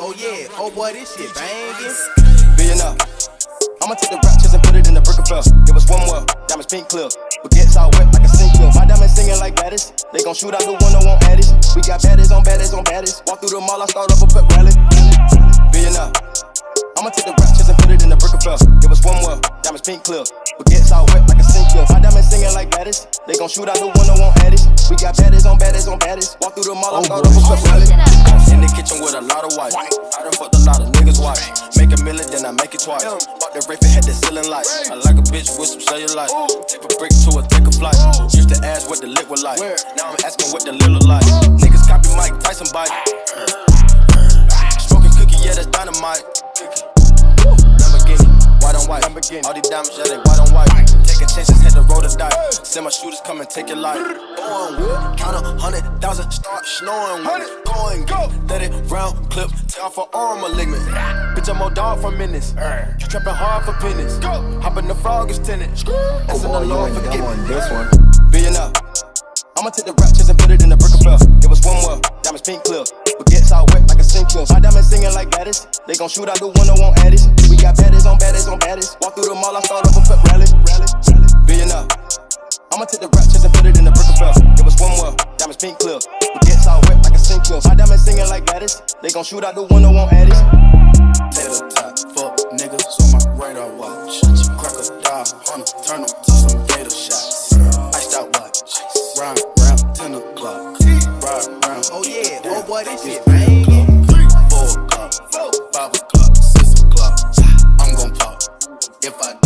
Oh yeah, oh boy, this shit bangin'. Billionaire. I'ma take the ratchets and put it in the brick of fell. It was swimwear, diamonds pink clear. Baguettes all wet like a sink clip. My diamonds singing like baddies. They gon' shoot out the one that won't addies. We got baddies on baddies on baddies. Walk through the mall, I start up a pep rally. Billionaire. I'ma take the ratchets and put it in the brick of fell. It was swimwear, diamonds pink clear. Baguettes all wet like a sink clip. My diamonds singing like baddies. They gon' shoot out the one that won't addies. We got baddies on baddies on baddies. Walk through the mall, I start up a pep rally. In the kitchen with a lot of white. I done fucked a lot of niggas' wife. Make a million, then I make it twice. Bought the Wraith and had the ceiling light. I like a bitch with some cellulite. Tip a brick to a take a flight. Used to ask what the lit was like. Now I'm asking what the lil look like. Niggas copy Mike Tyson bite. Smoking cookie, yeah, that's dynamite. Lamborghini, white on white. All these diamonds, yeah, they white on white. Taking chances, had to roll the dice. Send my shooters, come and take your life. Going with, count 100,000, start snoring with it. Going, go, 30 round clip, tear off her arm malignant. Bitch, I'm more dog for minutes. You trapping hard for pennies. Hop in the frog is tenant. Asking the Lord forgive me. This one. Billionaire. I'ma take the ratchets and put it in the brick of fell. It was swimwear, diamonds pink clear. Baguettes all wet like a sink clip. My diamonds singing like baddies. They gon' shoot out the one that won't addies. We got baddies on baddies on baddies. Walk through the mall, I start up a pep rally. Billionaire. I'ma take the ratchets and put it in the brick of fell. It was swimwear, diamonds pink clear. Baguettes all wet like a sink clip. My diamonds singing like baddies. They gon' shoot out the one that won't addies. Tater tot, fuck niggas on my radar watch. Crocodile, hunter, turn them to some gator shots. Iced out watch, round, 10 o'clock. Ride round, Oh yeah, oh boy, this shit bangin'. 3, 4 o'clock, 5 o'clock, 6 o'clock. I'm gon' pop if I